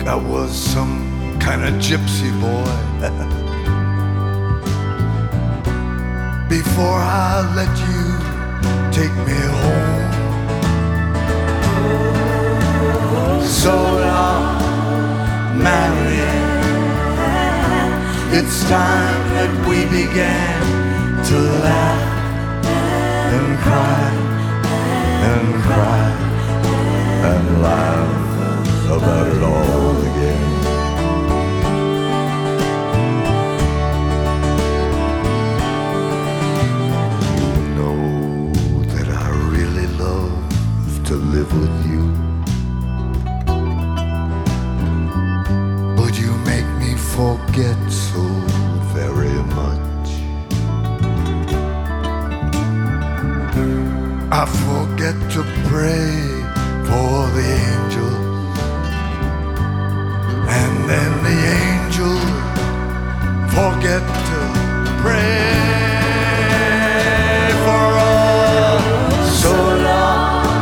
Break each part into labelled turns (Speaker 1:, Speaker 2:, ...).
Speaker 1: I was some kind of gypsy boy. Before I let you take me home. So long, Marianne. It's time that we began to laugh and cry and cry and laugh about it all again. You know that I really love to live with you, but you make me forget so very much. I forget to pray for the angels, and then the angels forget to pray for us. So long,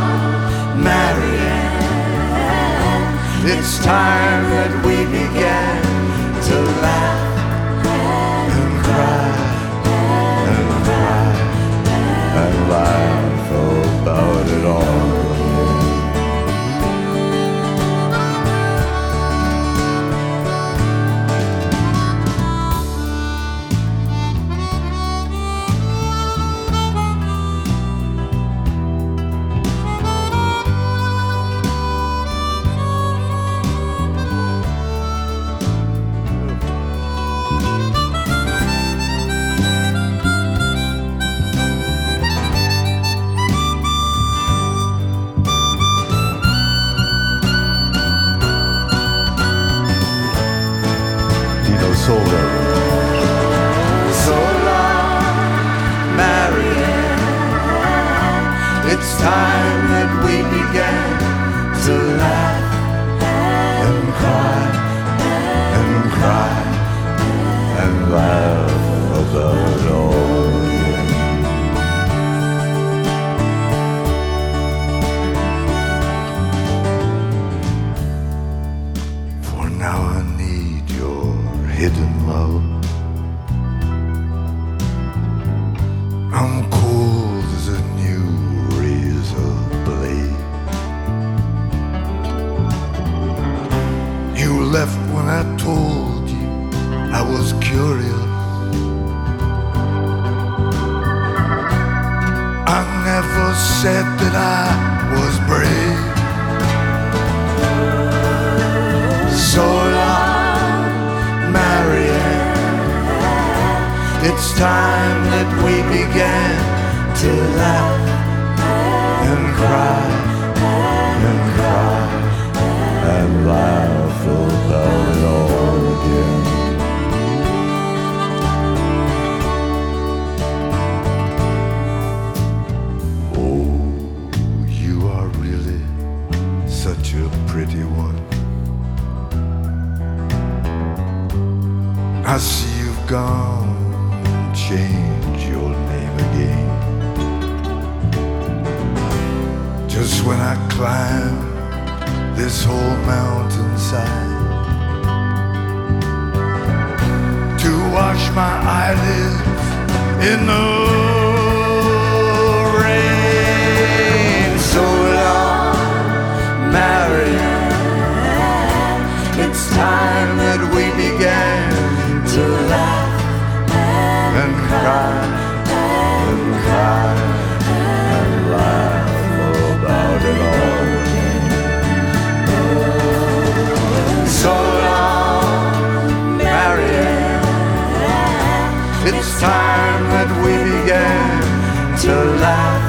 Speaker 1: Marianne. It's time that we began to laugh and cry and cry and laugh about it all. So long, Marianne. It's time that we began to laugh and cry and cry and laugh about it all again. For now I need your hidden love. I'm cold as a new razor blade. You left when I told you I was curious. I never said that I was brave. So long, Marianne. It's time that we began to laugh and cry and cry and laugh about it all again. Oh, you are really such a pretty one. I see you've gone, change your name again. Just when I climb this whole mountainside to wash my eyelids in the rain. So long, Marianne. It's time that we began to laugh and cry and cry and laugh about it all again. So long, Marianne. It's time that we began to laugh